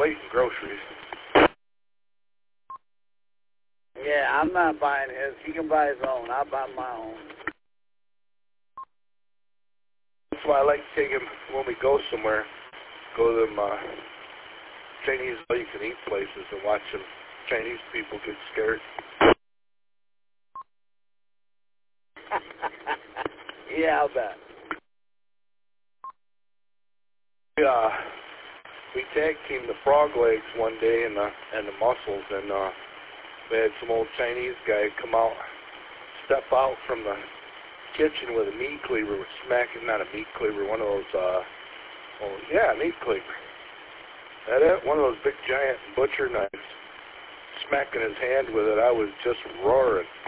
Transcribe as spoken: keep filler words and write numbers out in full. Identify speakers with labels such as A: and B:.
A: weight in groceries.
B: Yeah, I'm not buying his. He can buy his own. I'll buy my own.
A: That's why I like to take him when we go somewhere. Go to them uh, Chinese all-you-can-eat places and watch them Chinese people get scared.
B: Yeah, I'll bet.
A: Uh, we tag teamed the frog legs one day and the and the muscles, and uh, we had some old Chinese guy come out, step out from the kitchen with a meat cleaver, smacking, not a meat cleaver, one of those, uh, oh yeah, meat cleaver. That it, one of those big giant butcher knives, smacking his hand with it. I was just roaring.